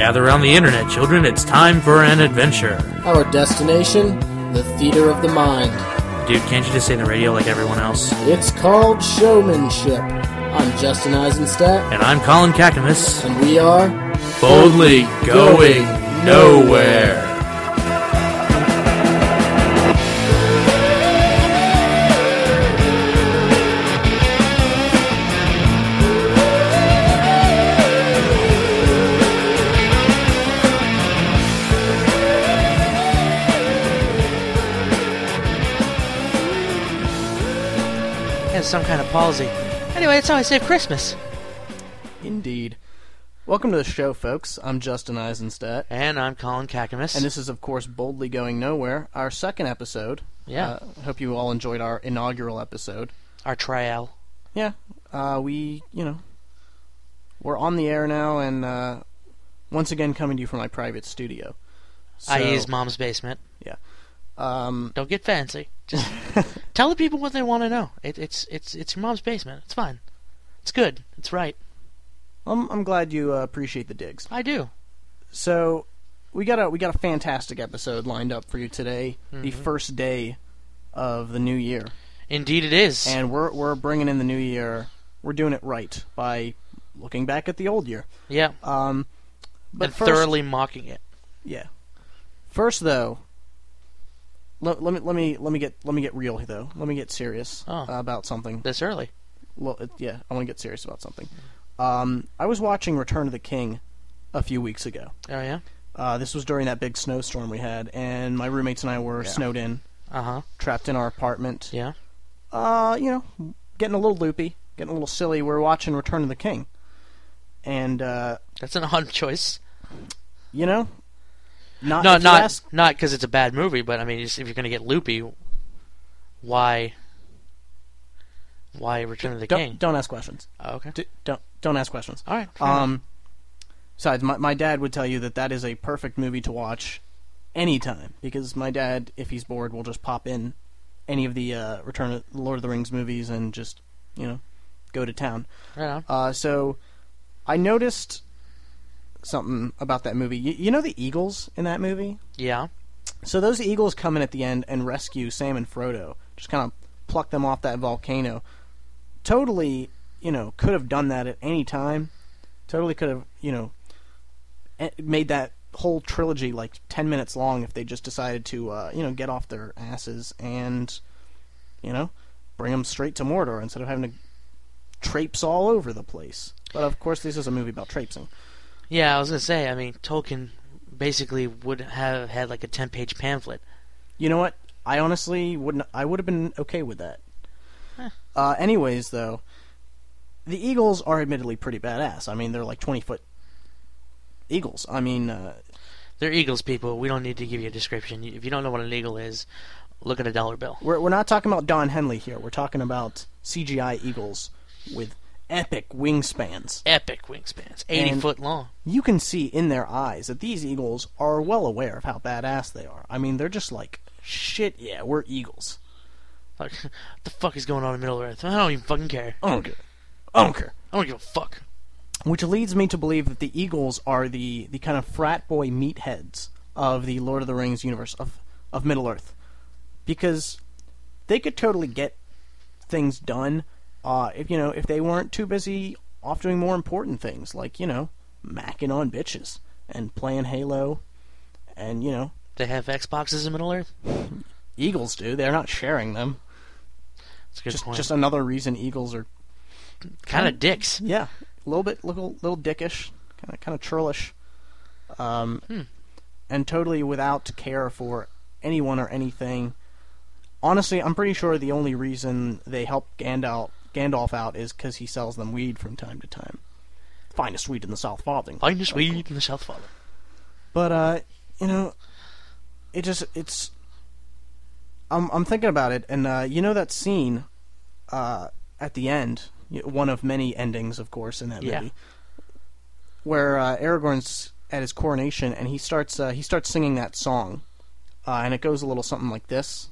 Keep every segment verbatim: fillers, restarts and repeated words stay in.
Gather around the internet, children. It's time for an adventure. Our destination, the theater of the mind. Dude, can't you just say the radio like everyone else? It's called showmanship. I'm Justin Eisenstadt. And I'm Colin Kakamas. And we are... Boldly Going Nowhere. Some kind of palsy. Anyway, that's how I save Christmas. Indeed. Welcome to the show, folks. I'm Justin Eisenstadt. And I'm Colin Kakamas. And this is, of course, Boldly Going Nowhere, our second episode. Yeah. I uh, hope you all enjoyed our inaugural episode. Our trial. Yeah. Uh, we, you know, we're on the air now, and uh, once again coming to you from my private studio. So, I use Mom's basement. Yeah. Um, Don't get fancy. Just tell the people what they want to know. It, it's it's it's your mom's basement. It's fine. It's good. It's right. I'm I'm glad you uh, appreciate the digs. I do. So we got a we got a fantastic episode lined up for you today. Mm-hmm. The first day of the new year. Indeed, it is. And we're we're bringing in the new year. We're doing it right by looking back at the old year. Yeah. Um, but and first, thoroughly mocking it. Yeah. First, though. Let, let me let me let me get let me get real though. Let me get serious oh, uh, about something. This early? Well, it, yeah, I want to get serious about something. Um, I was watching Return of the King a few weeks ago. Oh yeah. Uh, this was during that big snowstorm we had, and my roommates and I were yeah. snowed in. Uh huh. Trapped in our apartment. Yeah. Uh, you know, getting a little loopy, getting a little silly. We're watching Return of the King, and uh, that's an odd choice. You know. Not no, not ask... not because it's a bad movie, but I mean, if you're going to get loopy, why, why Return of the don't, King? Don't ask questions. Oh, okay. D- don't don't ask questions. All right. Um. Besides, my my dad would tell you that that is a perfect movie to watch anytime because my dad, if he's bored, will just pop in any of the uh, Return of Lord of the Rings movies and just you know go to town. Right on. Uh, so I noticed something about that movie. You, you know the eagles in that movie? Yeah. So those eagles come in at the end and rescue Sam and Frodo. Just kind of pluck them off that volcano. Totally, you know, could have done that at any time. Totally could have, you know, made that whole trilogy like ten minutes long if they just decided to, uh, you know, get off their asses and, you know, bring them straight to Mordor instead of having to traipse all over the place. But of course, this is a movie about traipsing. Yeah, I was gonna say. I mean, Tolkien basically would have had like a ten-page pamphlet. You know what? I honestly wouldn't. I would have been okay with that. Huh. Uh, anyways, though, the eagles are admittedly pretty badass. I mean, they're like twenty-foot eagles. I mean, uh, they're eagles, people. We don't need to give you a description. If you don't know what an eagle is, look at a dollar bill. We're we're not talking about Don Henley here. We're talking about C G I eagles with epic wingspans. Epic wingspans. eighty and foot long. You can see in their eyes that these eagles are well aware of how badass they are. I mean, they're just like, shit, yeah, we're eagles. Like, what the fuck is going on in Middle Earth? I don't even fucking care. I don't care. I don't care. I don't give a fuck. Which leads me to believe that the eagles are the, the kind of frat boy meatheads of the Lord of the Rings universe, of, of Middle Earth. Because they could totally get things done Uh, if you know, if they weren't too busy off doing more important things, like you know, macking on bitches and playing Halo, and you know, they have Xboxes in Middle Earth. Eagles do. They're not sharing them. That's a good just, point. Just another reason eagles are kind of dicks. Yeah, a little bit, little, little dickish, kind of, kind of churlish, um, hmm. and totally without care for anyone or anything. Honestly, I'm pretty sure the only reason they help Gandalf. Gandalf out is because he sells them weed from time to time. Finest weed in the South Farthing. Finest weed cool. in the South Farthing. But uh, you know, it just it's. I'm I'm thinking about it, and uh, you know that scene, uh, at the end, one of many endings, of course, in that movie, yeah. where uh, Aragorn's at his coronation, and he starts uh, he starts singing that song, uh, and it goes a little something like this.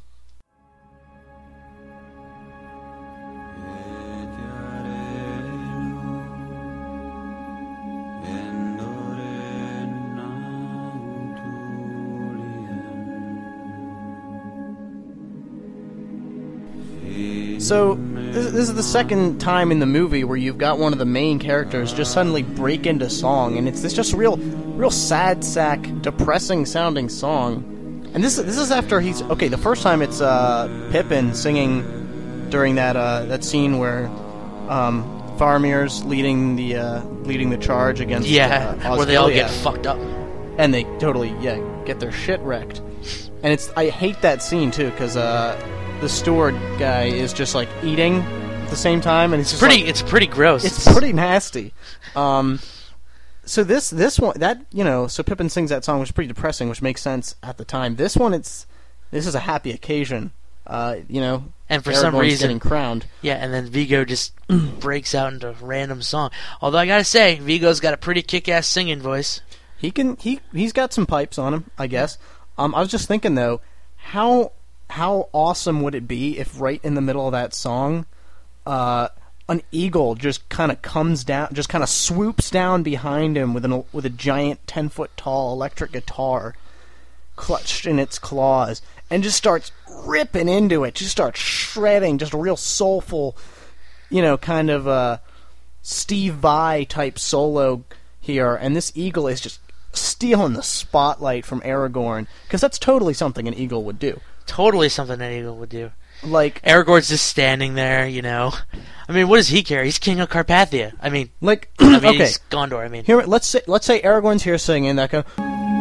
So this, this is the second time in the movie where you've got one of the main characters just suddenly break into song, and it's this just real, real sad sack, depressing sounding song. And this this is after he's okay. The first time it's uh, Pippin singing during that uh, that scene where um, Faramir's leading the uh, leading the charge against Yeah, uh, where they all Osgiliath. get fucked up. And they totally, yeah, get their shit wrecked. And it's I hate that scene, too, because uh, the steward guy is just, like, eating at the same time, and it's just Pretty, like, it's pretty gross. it's pretty nasty. Um, so this this one, that, you know, so Pippin sings that song, which is pretty depressing, which makes sense at the time. This one, it's, this is a happy occasion, uh, you know. And for some Aragorn's reason, getting crowned. Yeah, and then Vigo just breaks out into a random song. Although I gotta say, Vigo's got a pretty kick-ass singing voice. He can he he's got some pipes on him, I guess. Um, I was just thinking though, how how awesome would it be if right in the middle of that song, uh, an eagle just kind of comes down, just kind of swoops down behind him with an with a giant ten foot tall electric guitar, clutched in its claws, and just starts ripping into it, just starts shredding, just a real soulful, you know, kind of uh, Steve Vai type solo here, and this eagle is just stealing the spotlight from Aragorn, because that's totally something an eagle would do. Totally something an eagle would do. Like, Aragorn's just standing there, you know. I mean, what does he care? He's king of Carpathia. I mean, like, I mean, okay, he's Gondor. I mean, here, let's say, let's say Aragorn's here singing that go.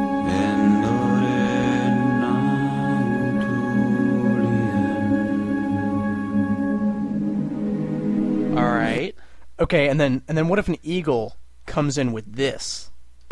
all right. Okay, and then and then what if an eagle comes in with this?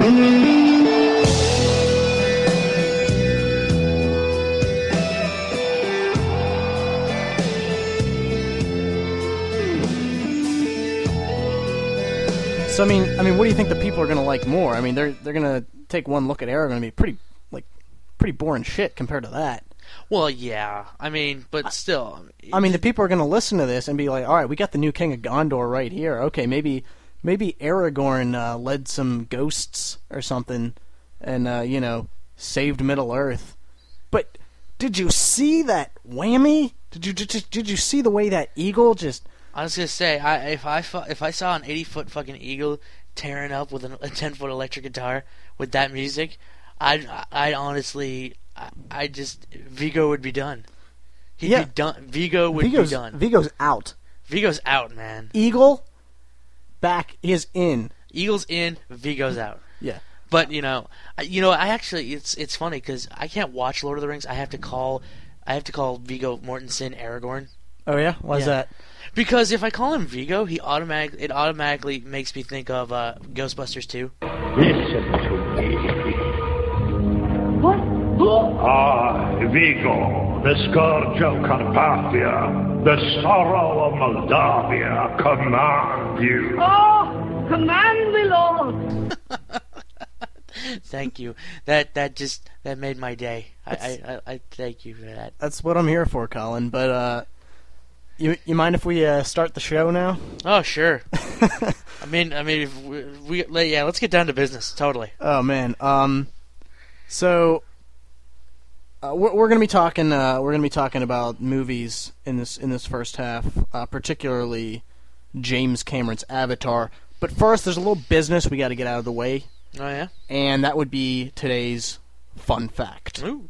So I mean, I mean, what do you think the people are gonna like more? I mean, they're they're gonna take one look at Aragorn and be pretty like pretty boring shit compared to that. Well, yeah. I mean, but still. I mean, the people are gonna listen to this and be like, all right, we got the new King of Gondor right here. Okay, maybe maybe Aragorn uh, led some ghosts or something, and uh, you know, saved Middle Earth. But did you see that whammy? Did you did, did you see the way that eagle just? I was gonna say, I, if I fu- if I saw an eighty foot fucking eagle tearing up with an, a ten foot electric guitar with that music, I'd I'd honestly, I, I just Vigo would be done. He'd Yeah. be done. Vigo would Vigo's, be done. Vigo's out. Vigo's out, man. Eagle back is in. Eagle's in, Vigo's out. Yeah. But you know, I, you know, I actually it's it's funny because I can't watch Lord of the Rings. I have to call, I have to call Viggo Mortensen Aragorn. Oh yeah, why's Yeah. that? Because if I call him Vigo, he automatic it automatically makes me think of uh, Ghostbusters two. Listen to me. What? I, Vigo, the scourge of Carpathia, the sorrow of Moldavia, command you. Oh, command me, Lord. Thank you. That that just that made my day. I, I, I, I thank you for that. That's what I'm here for, Colin. But uh, you you mind if we uh, start the show now? Oh sure. I mean I mean if we, we yeah let's get down to business. Totally. Oh man. Um, so uh, we're we're gonna be talking uh, we're gonna be talking about movies in this in this first half, uh, particularly James Cameron's Avatar. But first, there's a little business we got to get out of the way, Oh yeah. and that would be today's fun fact. Ooh.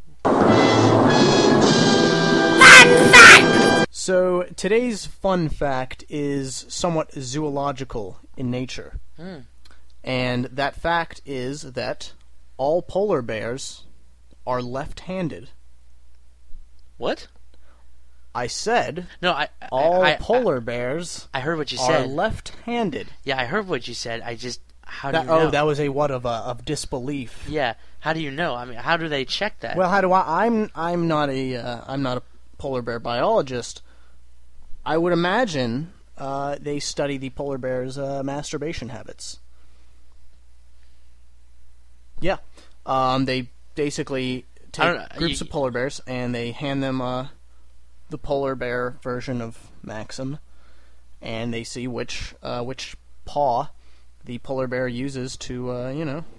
So today's fun fact is somewhat zoological in nature. Hmm. And that fact is that all polar bears are left-handed. What? I said No, I I- all I, I, polar bears I, I heard what you are said. left-handed. Yeah, I heard what you said. I just how do That, you know? oh, that was a what of uh, of disbelief. Yeah. How do you know? I mean, how do they check that? Well, how do I? I'm I'm not a uh, I'm not a polar bear biologist. I would imagine uh, they study the polar bears' uh, masturbation habits. Yeah, um, they basically I don't take know, groups you- of polar bears and they hand them uh, the polar bear version of Maxim, and they see which uh, which paw the polar bear uses to uh, you know.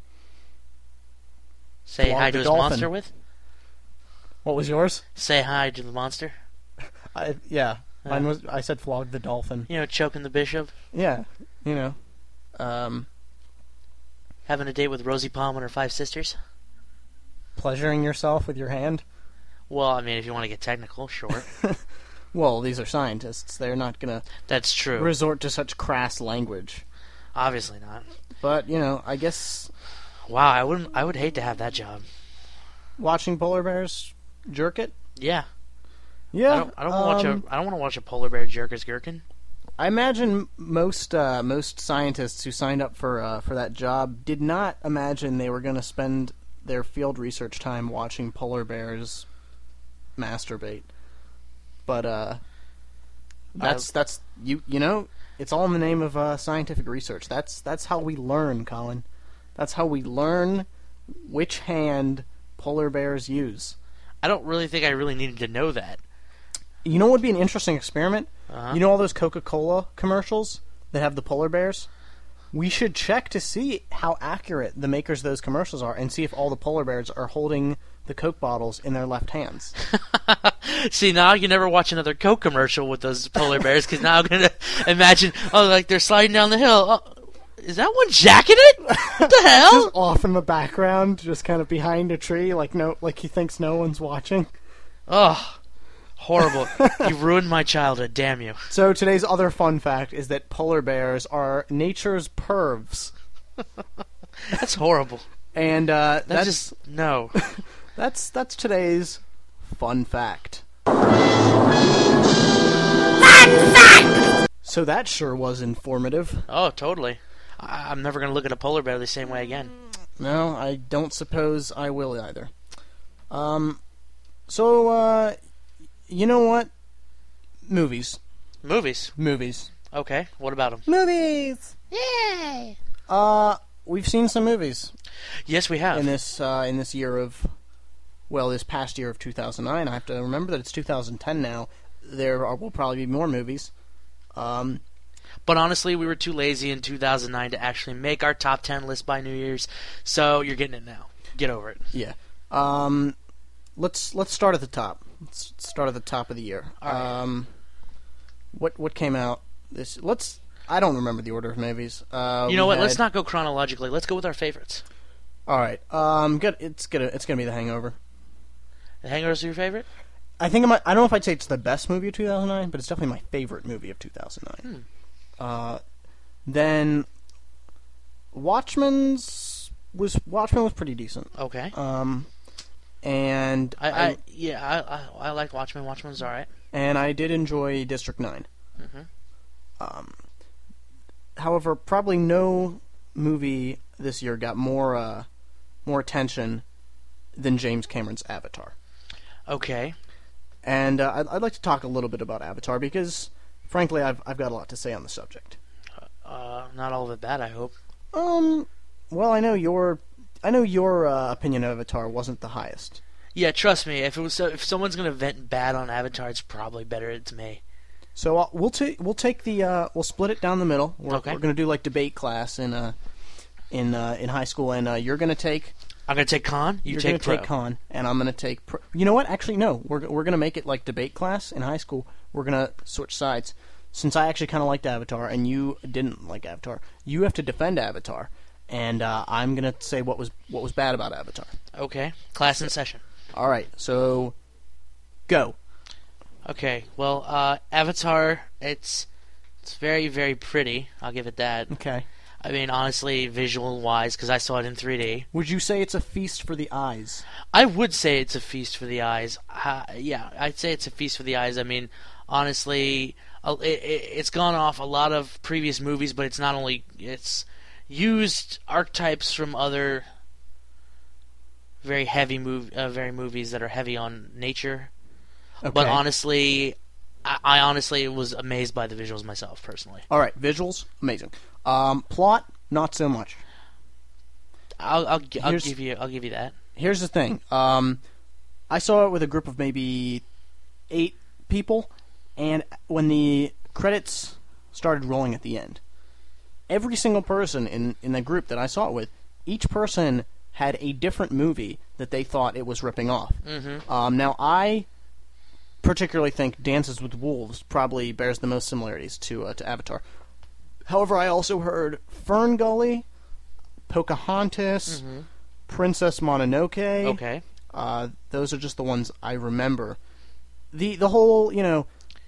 Say Flog hi the to his dolphin. monster with. What was yours? Say hi to the monster. I, yeah, Mine was I said flog the dolphin. You know, choking the bishop, Yeah, you know. Um, having a date with Rosie Palm and her five sisters. pleasuring yourself with your hand. Well, I mean, if you want to get technical, sure. Well, these are scientists. They're not going to That's true. resort to such crass language. Obviously not. But, you know, I guess Wow, I wouldn't. I would hate to have that job. watching polar bears jerk it. Yeah. Yeah. I don't. I don't want to um, watch a. I don't want to watch a polar bear jerk his gherkin. I imagine most uh, most scientists who signed up for uh, for that job did not imagine they were going to spend their field research time watching polar bears masturbate. But uh, that's that's you you know it's all in the name of uh, scientific research. That's that's how we learn, Colin. That's how we learn which hand polar bears use. I don't really think I really needed to know that. You know what would be an interesting experiment? Uh-huh. You know all those Coca-Cola commercials that have the polar bears? We should check to see how accurate the makers of those commercials are and see if all the polar bears are holding the Coke bottles in their left hands. See, now I can never watch another Coke commercial with those polar bears because now I'm gonna imagine, oh, like they're sliding down the hill. Oh, is that one jacking it? What the hell? Just off in the background, just kind of behind a tree, like no, like he thinks no one's watching. Oh, horrible! You ruined my childhood. Damn you! So today's other fun fact is that polar bears are nature's pervs, That's horrible. and uh, That's, that's just no. that's that's today's fun fact. So that sure was informative. Oh, totally. I- I'm never gonna look at a polar bear the same way again. No, I don't suppose I will either. Um, so, uh, you know what? Movies. Movies. Movies. Okay. What about them? Movies! Yay! Uh, we've seen some movies Yes, we have. in this, uh, in this year of, well, this past year of two thousand nine. I have to remember that it's two thousand ten now. There are, will probably be more movies. Um, But honestly, we were too lazy in two thousand nine to actually make our top ten list by New Year's. So you're getting it now. Get over it. yeah. Um, let's, let's start at the top. Let's start at the top of the year. All right. Um, what, what came out this, let's, I don't remember the order of movies. Uh, You know we what? had- Let's not go chronologically. Let's go with our favorites. All right. Um, good. It's gonna it's gonna be The Hangover. The Hangover's your favorite? I think I might, I don't know if I'd say it's the best movie of two thousand nine, but it's definitely my favorite movie of two thousand nine. Hmm. Uh, then Watchmen's was Watchmen was pretty decent. Okay. Um, and I, I yeah, I, I I liked Watchmen. Watchmen's all right. and I did enjoy District Nine. Mhm. Um, however, probably no movie this year got more uh, more attention than James Cameron's Avatar. Okay. And uh, I'd, I'd like to talk a little bit about Avatar because, frankly, I've I've got a lot to say on the subject. Uh, not all of it bad, I hope. Um, well, I know your I know your uh, opinion of Avatar wasn't the highest. Yeah, trust me. If it was so, if someone's gonna vent bad on Avatar, it's probably better it's me. So uh, we'll take we'll take the uh, we'll split it down the middle. We're, Okay. we're gonna do like debate class in uh in uh, in high school, and uh, you're gonna take I'm gonna take con. You you're take gonna pro. take con, and I'm gonna take pro. You know what? Actually, no. We're we're gonna make it like debate class in high school. We're gonna switch sides. Since I actually kind of liked Avatar, and you didn't like Avatar, you have to defend Avatar, and uh, I'm gonna say what was what was bad about Avatar. Okay. Class in session. All right, so go. Okay. Well, uh, Avatar. It's it's very very pretty. I'll give it that. Okay. I mean, honestly, visual wise, because I saw it in three D. Would you say it's a feast for the eyes? I would say it's a feast for the eyes. Uh, yeah, I'd say it's a feast for the eyes. I mean, honestly, uh, it, it, it's gone off a lot of previous movies, but it's not only it's used archetypes from other very heavy mov- uh, very movies that are heavy on nature. Okay. But honestly, I, I honestly was amazed by the visuals myself, personally. All right, visuals, amazing. Um, plot, not so much. I'll I'll, gi- I'll Here's- give you I'll give you that. Here's the thing. Um, I saw it with a group of maybe eight people, and when the credits started rolling at the end, every single person in, in the group that I saw it with, each person had a different movie that they thought it was ripping off. Mm-hmm. Um, now, I particularly think Dances with Wolves probably bears the most similarities to uh, to Avatar. However, I also heard Fern Gully, Pocahontas, Mm-hmm. Princess Mononoke. Okay. Uh, those are just the ones I remember. The the whole, you know,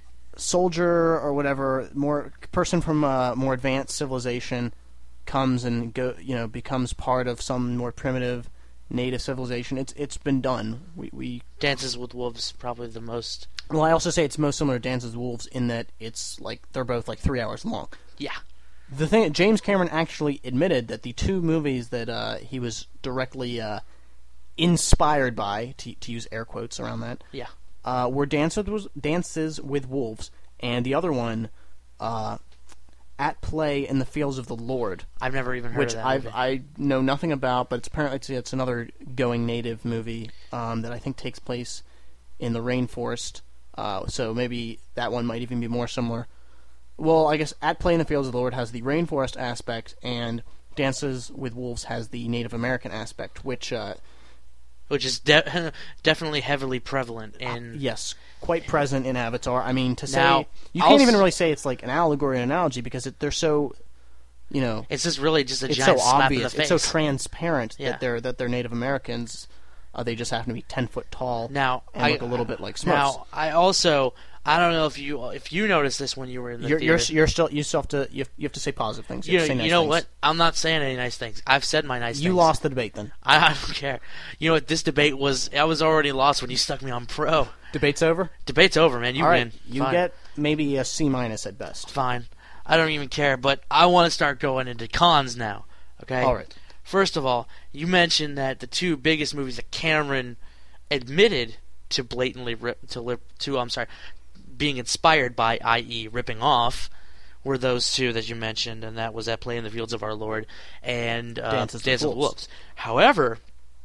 soldier or whatever, more person from a more advanced civilization comes and go, you know, becomes part of some more primitive native civilization. It's it's been done. We we Dances with Wolves probably the most. well, I also say it's most similar to Dances with Wolves in that it's like they're both like three hours long. Yeah. The thing, James Cameron actually admitted that the two movies that uh, he was directly uh, inspired by, to, to use air quotes around that, Yeah. uh, were Dances with, Dances with Wolves, and the other one, uh, At Play in the Fields of the Lord, I've never even heard which of that I've, movie. I know nothing about, but it's apparently it's, it's another going native movie um, that I think takes place in the rainforest. Uh, so maybe that one might even be more similar. Well, I guess At Play in the Fields of the Lord has the rainforest aspect, and Dances with Wolves has the Native American aspect, which, uh, Which is de- definitely heavily prevalent in. yes, quite present in Avatar. I mean, to say Now, you can't I'll even s- really say it's like an allegory or an analogy because it, they're so, you know, It's just really just a it's giant so slap obvious, in the it's face. so transparent Yeah. that they're that they're Native Americans. Uh, they just happen to be ten foot tall Now, and I, look a little bit like Smurfs. Now, I also I don't know if you if you noticed this when you were in the you're, you're theater. you're still you still have to you have, you have to say positive things. You, You have know, to say nice you know things. what? I'm not saying any nice things. I've said my nice You things. lost the debate then. I, I don't care. You know what? This debate was. I was already lost when you stuck me on pro. Debate's over. Debate's over, man. You All right, win. you Fine. get maybe a C minus at best. Fine. I don't even care. But I want to start going into cons now. Okay. All right. First of all, you mentioned that the two biggest movies that Cameron admitted to blatantly rip to lip to. I'm sorry, being inspired by, that is, ripping off, were those two that you mentioned, and that was At Play in the Fields of Our Lord and uh, Dances with Dances with Wolves. Wolves. However,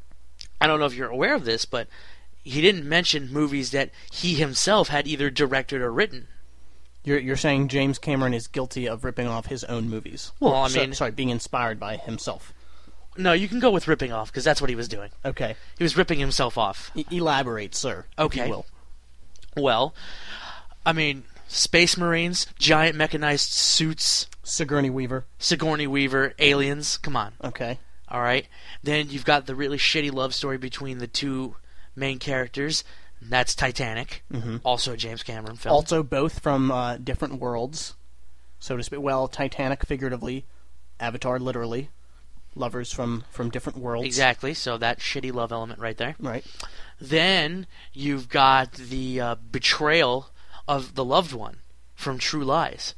I don't know if you're aware of this, but he didn't mention movies that he himself had either directed or written. You're you're saying James Cameron is guilty of ripping off his own movies. Well, I So- mean- sorry, being inspired by himself. No, you can go with ripping off because that's what he was doing. Okay, He was ripping himself off. E- elaborate, sir. if Okay. you will. Well, I mean, Space Marines, giant mechanized suits, Sigourney Weaver. Sigourney Weaver, aliens. Come on. Okay. All right. Then you've got the really shitty love story between the two main characters. That's Titanic, Mm-hmm. also a James Cameron film. Also, both from uh, different worlds, so to speak. Well, Titanic figuratively, Avatar literally. Lovers from, from different worlds. Exactly. So that shitty love element right there. Right. Then you've got the uh, betrayal of the loved one from True Lies.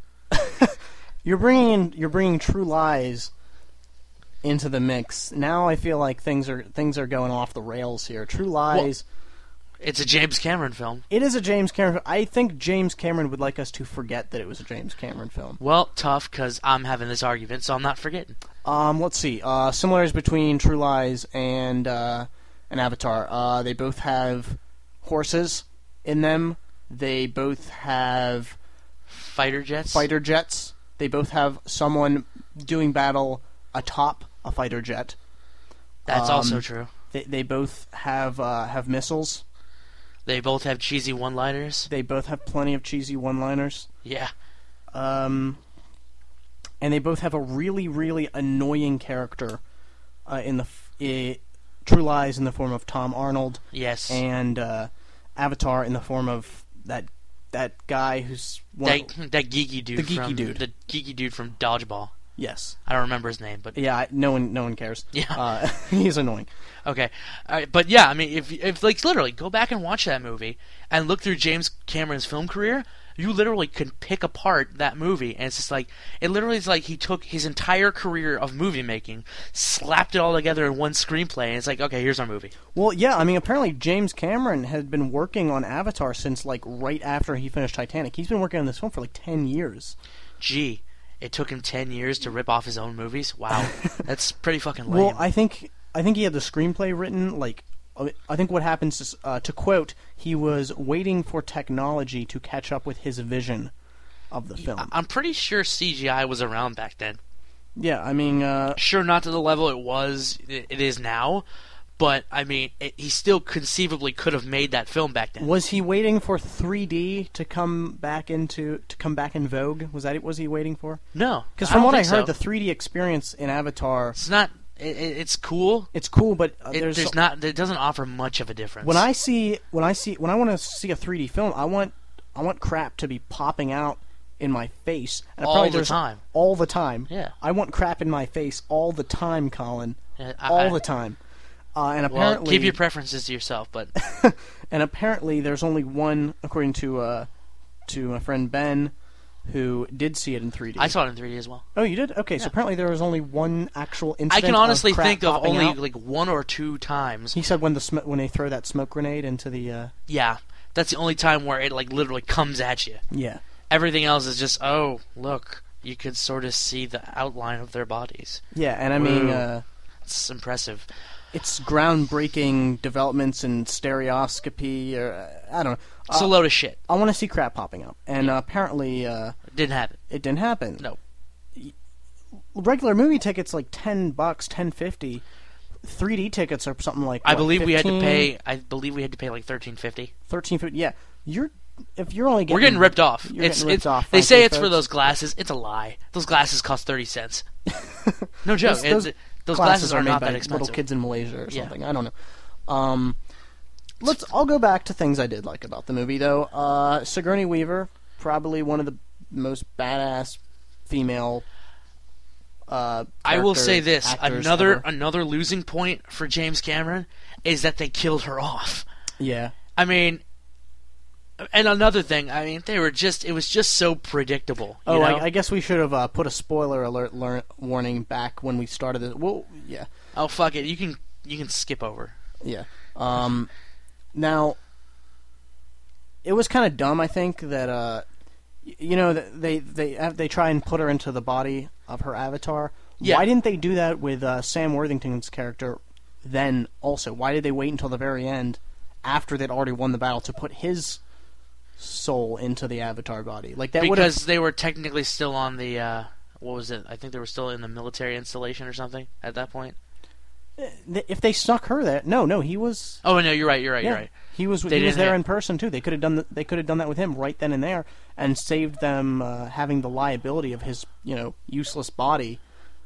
You're bringing in, you're bringing True Lies into the mix. Now I feel like things are things are going off the rails here. True Lies. It's a James Cameron film. It is a James Cameron. I think James Cameron would like us to forget that it was a James Cameron film. Well, tough because I'm having this argument, so I'm not forgetting. Um, let's see. Uh, similarities between True Lies and uh, and Avatar. Uh, they both have horses in them. They both have Fighter jets. fighter jets. They both have someone doing battle atop a fighter jet. That's um, also true. They they both have uh, have missiles. They both have cheesy one-liners. They both have plenty of cheesy one-liners. Yeah. Um, and they both have a really, really annoying character uh, in the f- i True Lies in the form of Tom Arnold, Yes. and uh, Avatar in the form of that that guy who's one that, that geeky dude. The geeky from, dude. The geeky dude from Dodgeball. yes, I don't remember his name, but yeah. I- No one, no one cares. Yeah. uh, he's annoying. okay. All right, but yeah, I mean, if if like literally go back and watch that movie and look through James Cameron's film career, you literally can pick apart that movie, and it's just like it literally is like he took his entire career of movie making, slapped it all together in one screenplay, and it's like, okay, here's our movie. Well, yeah. I mean, apparently James Cameron had been working on Avatar since like right after he finished Titanic. He's been working on this film for like ten years. Gee, it took him ten years to rip off his own movies. Wow, that's pretty fucking lame. Well, I think I think he had the screenplay written. Like, I think what happens is, uh, to quote, he was waiting for technology to catch up with his vision of the film. I'm pretty sure C G I was around back then. Yeah, I mean, uh, Sure, not to the level it was, it is now, But I mean, it, he still conceivably could have made that film back then. Was he waiting for three D to come back into to come back in vogue? Was that was he waiting for? No, Because I from don't what I think heard, so. the three D experience in Avatar, it's not. It, it, it's cool. it's cool, but uh, It, there's, there's not. It doesn't offer much of a difference. when I see when I see when I want to see a three D film, I want I want crap to be popping out in my face and All probably the there's- time. all the time. Yeah. I want crap in my face all the time, Colin, Yeah, I- all I- the time. Uh, and well, apparently, keep your preferences to yourself, but and apparently, there's only one, according to uh, to my friend Ben, who did see it in three D. I saw it in three D as well. Oh, you did? Okay, so apparently there was only one actual incident. I can honestly of crap think of popping only out. like one or two times. He said when the sm- when they throw that smoke grenade into the uh, Yeah, that's the only time where it like literally comes at you. yeah. Everything else is just, oh, look, you could sort of see the outline of their bodies. Yeah, and I mean, Whoa. uh, It's impressive. it's groundbreaking developments in stereoscopy, or uh, I don't know. It's Uh, a load of shit. I want to see crap popping up, and uh, apparently uh, It didn't happen. it didn't happen. No. Regular movie tickets like ten bucks, ten fifty. three D tickets are something like I what, believe we had to fifteen, pay. I believe we had to pay like thirteen fifty. thirteen fifty. Yeah, you're if you're only getting We're getting ripped off. You're It's, getting ripped it's, off. They say frankly, it's for folks. those glasses. It's a lie. Those glasses cost thirty cents. No joke. Those- It- those th- those glasses glasses are made not by that expensive. little kids in Malaysia or Yeah. something. I don't know. Um, let's. I'll go back to things I did like about the movie, though. Uh, Sigourney Weaver, probably one of the most badass female. Uh, I will character say this: actors another ever. another losing point for James Cameron is that they killed her off. Yeah. I mean, and another thing, I mean, they were just—it was just so predictable. You Oh, know? I, I guess we should have uh, put a spoiler alert lear- warning back when we started this. Well, yeah, oh fuck it, you can you can skip over. yeah. Um, now, it was kind of dumb. I think that uh, y- you know that they they have, they try and put her into the body of her avatar. Yeah. Why didn't they do that with uh, Sam Worthington's character? Then also, why did they wait until the very end, after they'd already won the battle, to put his soul into the avatar body? Like that would have. Because they were technically still on the uh, what was it? I think they were still in the military installation or something at that point. If they stuck her there, no, no, he was. Oh no, you're right. You're right. Yeah, You're right. he was. They he was didn't there have- in person too. They could have done. The, they could have done that with him right then and there, and saved them uh, having the liability of his, you know, useless body.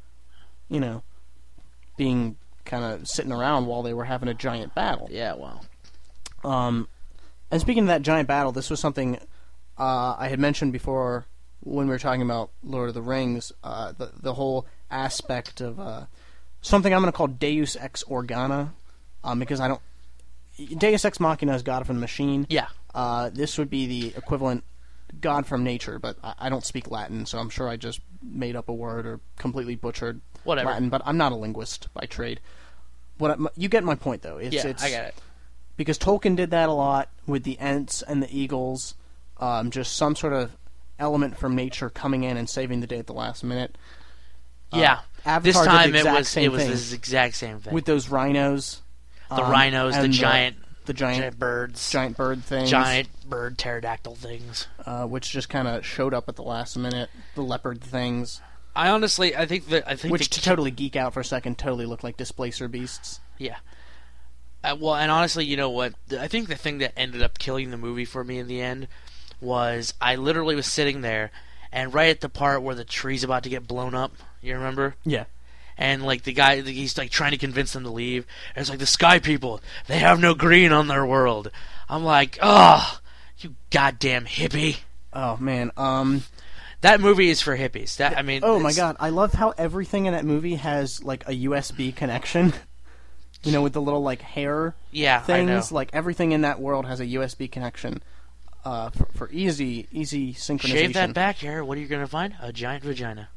You know, being kind of sitting around while they were having a giant battle. Yeah. Well. Um, and speaking of that giant battle, this was something uh, I had mentioned before when we were talking about Lord of the Rings. Uh, the the whole aspect of uh, something I'm going to call Deus Ex Organa, um, because I don't. Deus Ex Machina is God from the machine. Yeah. Uh, this would be the equivalent God from nature, but I, I don't speak Latin, so I'm sure I just made up a word or completely butchered Whatever. Latin. But I'm not a linguist by trade. What I, you get my point though? It's, Yeah, it's, I get it. Because Tolkien did that a lot with the Ents and the Eagles, um, just some sort of element from nature coming in and saving the day at the last minute. Yeah. Avatar This did the time it exact was same it was thing. this exact same thing. With those rhinos, the um, rhinos, the and giant, the giant, giant birds, giant bird things, giant bird pterodactyl things. uh, which just kind of showed up at the last minute. The leopard things, I honestly, I think that I think which the to totally geek out for a second, totally looked like displacer beasts. Yeah. Uh, well, and honestly, you know what? I think the thing that ended up killing the movie for me in the end was I literally was sitting there, and right at the part where the tree's about to get blown up, you remember? Yeah. And like the guy, he's like trying to convince them to leave. And it's like the sky people, they have no green on their world. I'm like, oh, you goddamn hippie. Oh man. Um. That movie is for hippies. That I mean, Oh my it's- god, I love how everything in that movie has like a U S B connection. You know, with the little like hair Yeah, I know. things. Like everything in that world has a U S B connection uh, for, for easy, easy synchronization. Shave that back hair. What are you gonna find? A giant vagina.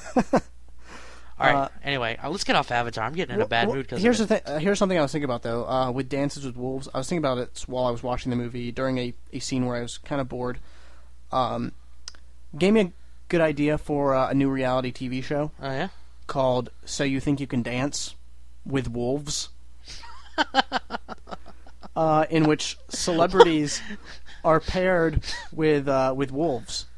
All right. Uh, anyway, uh, let's get off Avatar. I'm getting in a Well, bad well, mood because here's the thing. Uh, here's something I was thinking about though. Uh, with Dances with Wolves, I was thinking about it while I was watching the movie during a, a scene where I was kind of bored. Um, gave me a good idea for uh, a new reality T V show Oh yeah. called "So You Think You Can Dance with Wolves," uh, in which celebrities are paired with uh, with wolves.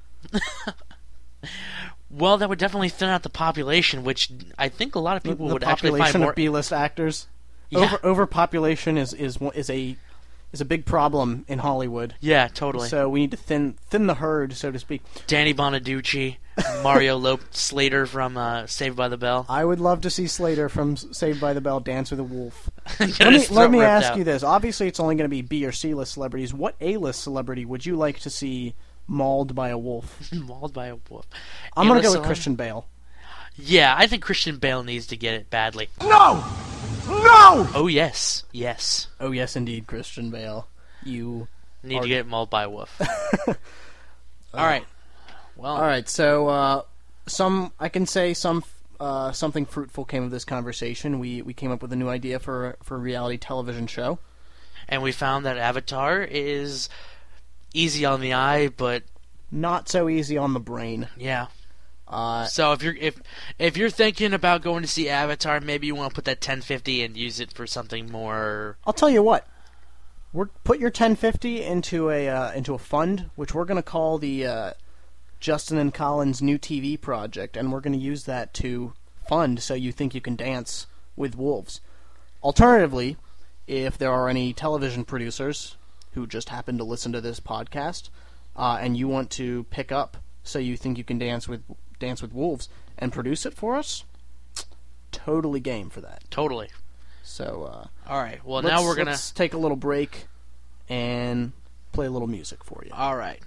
Well, that would definitely thin out the population, which I think a lot of people the would actually population find more. of B-list actors. Yeah. Over overpopulation is is one- is a is a big problem in Hollywood. Yeah, totally. So we need to thin thin the herd, so to speak. Danny Bonaducci, Mario Lope Slater from uh, Saved by the Bell. I would love to see Slater from S- Saved by the Bell dance with a wolf. Get Let me his let throat me ripped ask out. you this. Obviously, it's only going to be B or C list celebrities. What A list celebrity would you like to see mauled by a wolf? Mauled by a wolf. I'm going to A-list go with celeb? Christian Bale. Yeah, I think Christian Bale needs to get it badly. No! No! Oh yes, yes. Oh yes, indeed, Christian Bale. You Need Are- to get mauled by a wolf. All right. Well, All right, so uh, some I can say some uh, something fruitful came of this conversation. We we came up with a new idea for for a reality television show. and we found that Avatar is easy on the eye, but Not so easy on the brain. yeah. Uh, So if you're if if you're thinking about going to see Avatar, maybe you want to put that ten fifty and use it for something more. I'll tell you what. We're put your ten fifty into a uh, into a fund, which we're going to call the uh, Justin and Collins New T V Project, and we're going to use that to fund So You Think You Can Dance with Wolves. Alternatively, if there are any television producers who just happen to listen to this podcast, uh, and you want to pick up So You Think You Can Dance with Dance with Wolves and produce it for us, totally game for that. Totally. So. Uh, All right. Well, Let's- now we're gonna. let's take a little break and play a little music for you. All right.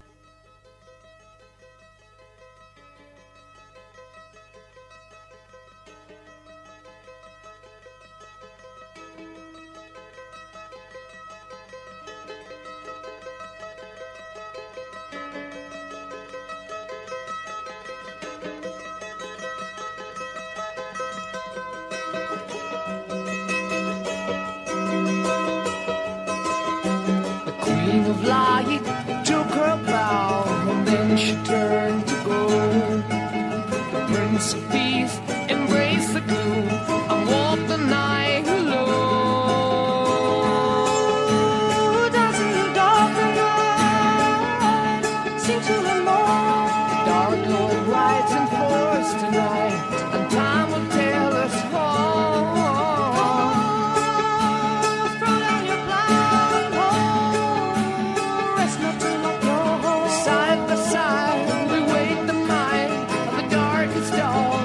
The queen of light took her bow, and then she turned to gold. The prince of peace embraced the gloom and walked the night alone. Dancing in the dark and light, seem to the morn. The dark Lord rides in force tonight, and time will tell us all. Side by side, we wait the night of the darkest dawn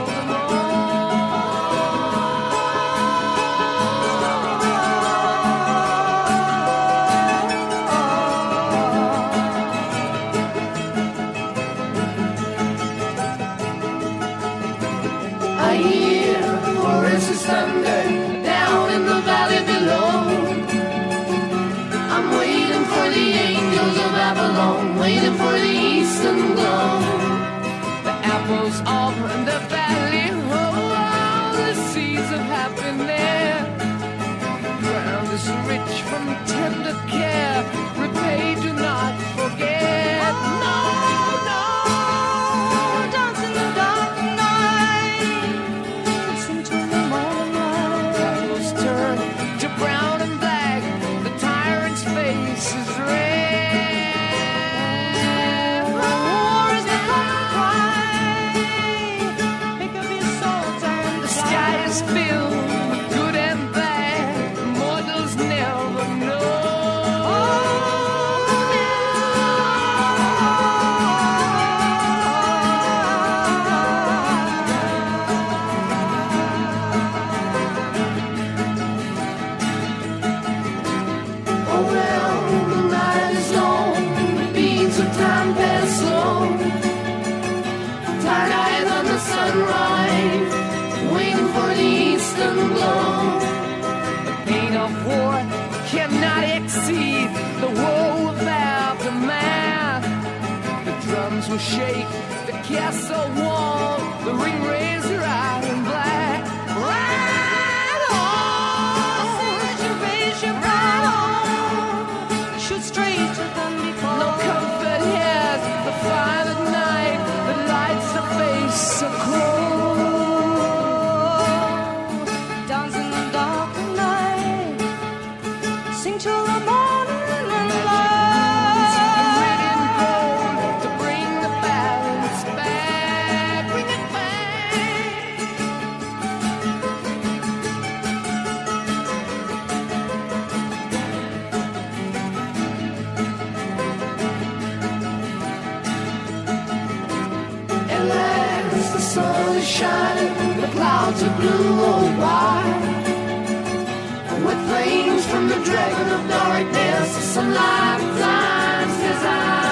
I hear Horace's thunder down in the valley below. I'm waiting for the angels of Babylon, waiting for the eastern glow. The apples of the valley, oh, all the seeds of happiness. Ground is rich from tender care, repay, do not forget. No, no, dance in the dark night, listen to the morning light. Apples turn to brown and black, the tyrant's face is red. War is the common cry, pick up your swords and the sky is filled with good and bad, mortals never know. Oh well, the night is long, the beats of time pass slow. Tired eyes on the sunrise, waiting for the eastern glow. The pain of war cannot exceed the woe of aftermath. The drums will shake, the castle wall, the ring razor iron black. Ride on, reservation, ride on. Shoot straight to Dundee Falls. No comfort here, the fire at night, the lights the face so cold. Dance in the dark of night, sing till the morning and light. The red and gold to bring the balance back, bring it back. sun is shining, the clouds are blue or white. With flames from the dragon of darkness, some lifetimes desire.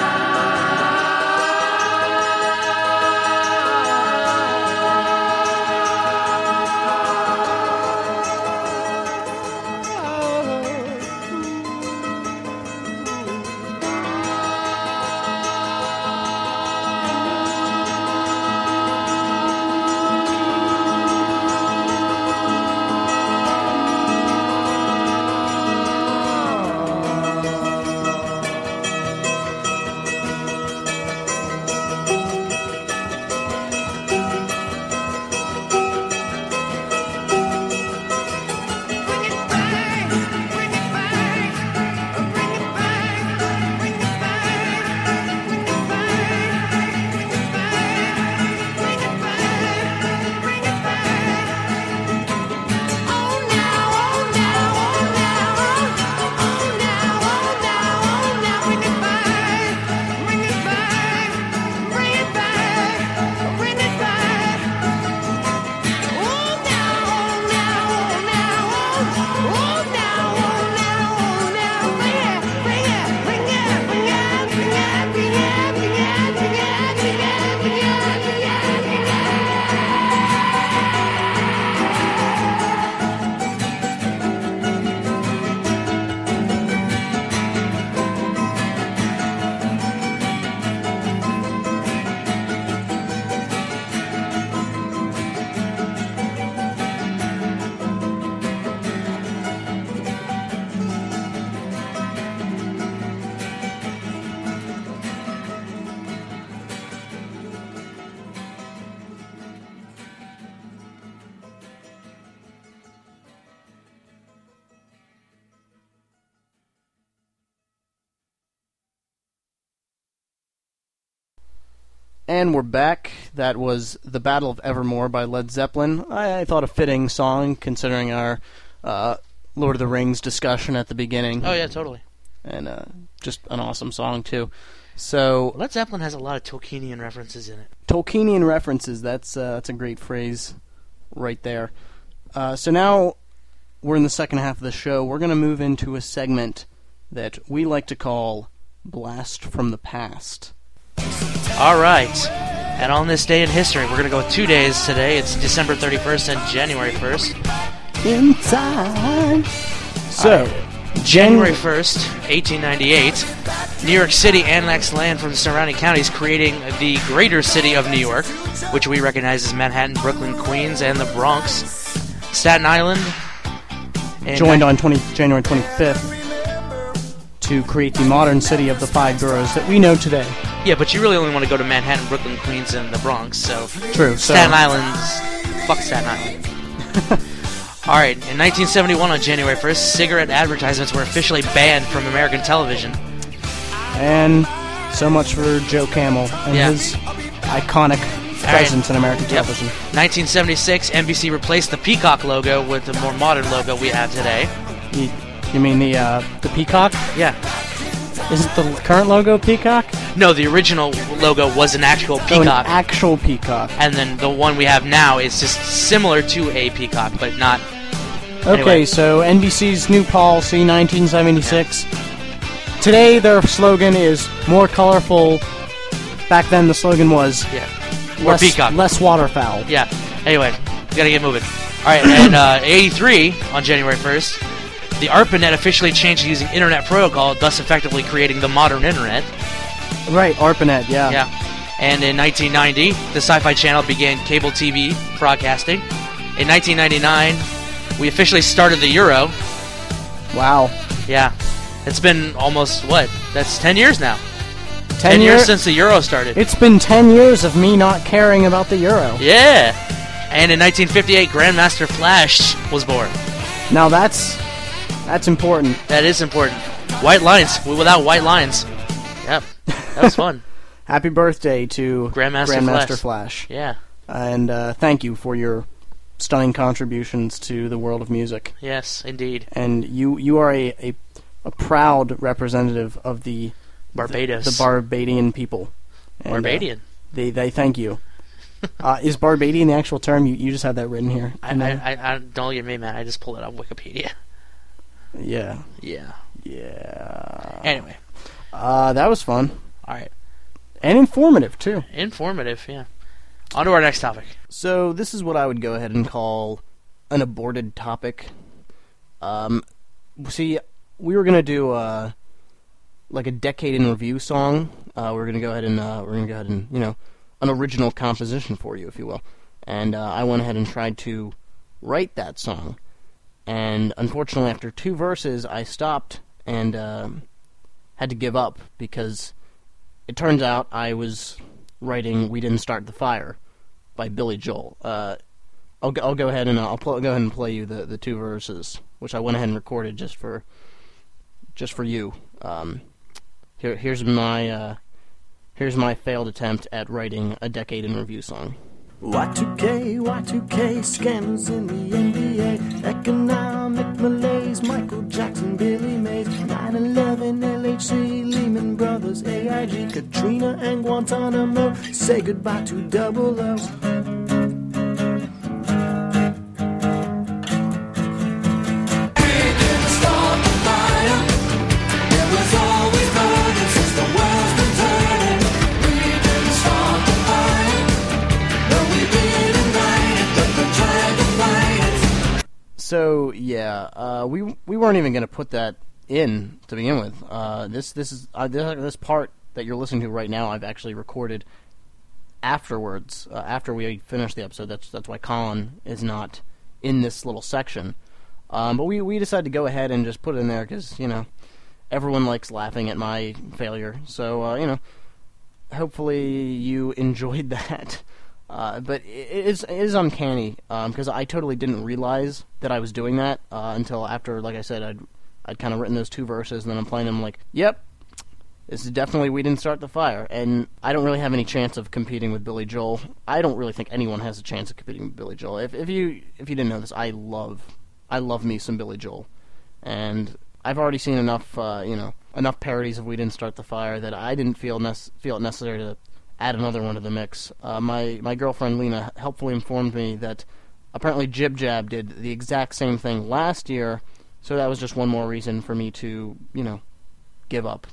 And we're back. That was The Battle of Evermore by Led Zeppelin. I, I thought a fitting song, considering our uh, Lord of the Rings discussion at the beginning. Oh, yeah, totally. And uh, just an awesome song, too. So Led Zeppelin has a lot of Tolkienian references in it. Tolkienian references, that's, uh, that's a great phrase right there. Uh, so now we're in the second half of the show. We're going to move into a segment that we like to call Blast from the Past. All right. And on this day in history, we're going to go with two days today. It's December thirty-first and January first. Inside. So, right. January first, eighteen ninety-eight, New York City annexed land from the surrounding counties, creating the greater city of New York, which we recognize as Manhattan, Brooklyn, Queens, and the Bronx. Staten Island. Joined on twenty, January twenty-fifth to create the modern city of the five boroughs that we know today. Yeah, but you really only want to go to Manhattan, Brooklyn, Queens, and the Bronx, so... True. So. Staten Island's... Fuck Staten Island. Alright, in nineteen seventy-one, on January first, cigarette advertisements were officially banned from American television. And so much for Joe Camel and yeah. his iconic presence right. in American yep. television. nineteen seventy-six, N B C replaced the Peacock logo with the more modern logo we have today. You, you mean the uh, the Peacock? Yeah. Isn't the current logo Peacock? No, the original logo was an actual peacock. Oh, an actual peacock. And then the one we have now is just similar to a peacock, but not... Okay, anyway. So N B C's new policy, nineteen seventy-six. Yeah. Today, their slogan is more colorful. Back then, the slogan was... Yeah. More less, peacock. Less waterfowl. Yeah. Anyway, we gotta get moving. Alright, and uh, eighty-three, on January first, the ARPANET officially changed to using Internet Protocol, thus effectively creating the modern Internet. Right, ARPANET, yeah. Yeah. And in nineteen ninety, the Sci-Fi Channel began cable T V broadcasting. In nineteen ninety-nine, we officially started the Euro. Wow. Yeah. It's been almost, what? That's ten years now. Ten, ten year- years since the Euro started. It's been ten years of me not caring about the Euro. Yeah. And in nineteen fifty-eight, Grandmaster Flash was born. Now that's... That's important. That is important. White lines. Without white lines. Yep. That was fun. Happy birthday to Grandmaster, Grandmaster Flash. Flash. Yeah. And uh, thank you for your stunning contributions to the world of music. Yes, indeed. And you you are a, a, a proud representative of the... Barbados. The, the Barbadian people. And, Barbadian. Uh, they, they thank you. Uh, is Barbadian the actual term? You, you just have that written here. I, I, I, I don't get me mad. I just pulled it off Wikipedia. Yeah. Yeah. Yeah. Anyway. Uh, that was fun. All right. And informative, too. Informative, yeah. On to our next topic. So, this is what I would go ahead and call an aborted topic. Um, see, we were going to do, uh, like a decade in review song. Uh, we're going to go ahead and, uh, we're going to go ahead and, you know, an original composition for you, if you will. And, uh, I went ahead and tried to write that song. And, unfortunately, after two verses, I stopped and, um, had to give up because it turns out I was writing "We Didn't Start the Fire" by Billy Joel. Uh, I'll I'll go ahead and I'll pl- go ahead and play you the, the two verses, which I went ahead and recorded just for just for you. Um, here here's my uh, here's my failed attempt at writing a decade in review song. Y two K, Y two K, scandals in the N B A, economic malaise, Michael Jackson, Billy Mays, nine eleven, L H C, Lehman Brothers, A I G, Katrina and Guantanamo, say goodbye to double O. So yeah, uh, we we weren't even going to put that in to begin with. Uh, this this is uh, this, this part that you're listening to right now. I've actually recorded afterwards, uh, after we finished the episode. That's that's why Colin is not in this little section. Um, but we we decided to go ahead and just put it in there because you know everyone likes laughing at my failure. So uh, you know, hopefully you enjoyed that. Uh, but it is, it is uncanny, because um, I totally didn't realize that I was doing that uh, until after, like I said, I'd I'd kind of written those two verses, and then I'm playing them like, yep, this is definitely We Didn't Start the Fire. And I don't really have any chance of competing with Billy Joel. I don't really think anyone has a chance of competing with Billy Joel. If if you if you didn't know this, I love I love me some Billy Joel, and I've already seen enough uh, you know enough parodies of We Didn't Start the Fire that I didn't feel nec- feel it necessary to add another one to the mix. Uh, my my girlfriend Lena helpfully informed me that apparently Jib Jab did the exact same thing last year, so that was just one more reason for me to, you know, give up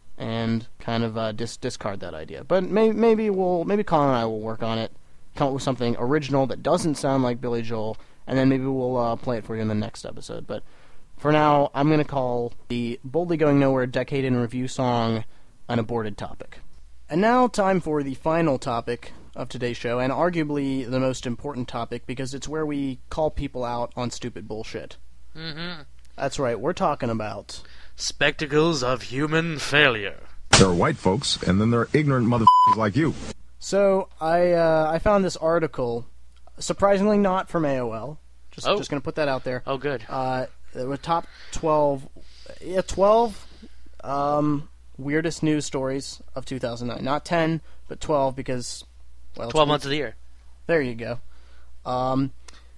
and kind of uh, dis- discard that idea. But may- maybe we'll maybe Colin and I will work on it, come up with something original that doesn't sound like Billy Joel, and then maybe we'll uh, play it for you in the next episode. But for now, I'm going to call the Boldly Going Nowhere Decade in Review song an aborted topic. And now, time for the final topic of today's show, and arguably the most important topic, because it's where we call people out on stupid bullshit. Mm-hmm. That's right, we're talking about... Spectacles of human failure. There are white folks, and then there are ignorant motherfuckers like you. So, I uh, I found this article, surprisingly not from A O L, just, Oh. just going to put that out there. Oh, good. Uh, it was top twelve, yeah, twelve, um... weirdest news stories of two thousand nine. Not ten, but twelve, because... well, twelve months of the year. There you go. Um,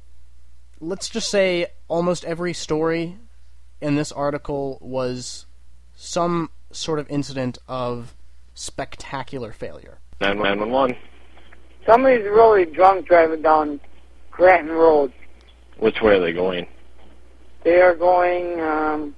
let's just say almost every story in this article was some sort of incident of spectacular failure. nine one one. Somebody's really drunk driving down Granton Road. Which way are they going? They are going, um...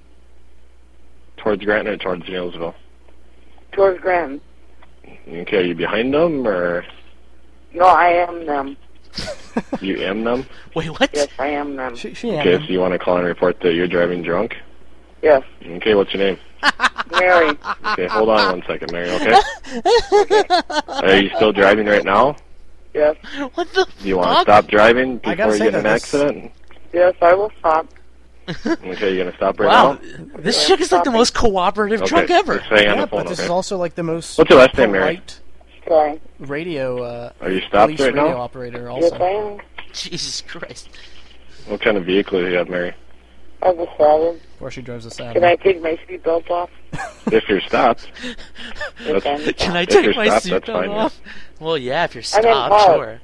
Towards Granton or towards Neilsville? towards Granton. Okay, are you behind them, or...? No, I am them. You am them? Wait, what? Yes, I am them. She, she Okay, so you want to call and report that you're driving drunk? Yes. Okay, what's your name? Mary. Okay, hold on one second, Mary, okay? Okay. Are you still driving right now? Yes. What the Do you want to fuck? stop driving I gotta before you say get in an that this- accident? Yes, I will stop. Okay, you going to stop right Wow, now? this chick is like the most cooperative Okay, drunk ever. just stay on Yeah, the phone, but this okay? is also like the most What's your last name, Mary? polite Sorry. radio, uh, Are you stopped police right radio now? operator Yes, also. I am. Jesus Christ. What kind of vehicle do you have, Mary? I was started. Or she drives us out. Can I take my seatbelt off? If you're stopped. Yes, I am. That's, Can I if take you're my stopped, that's seatbelt fine, off? Well, yeah, if you're I'm in stopped, park. sure.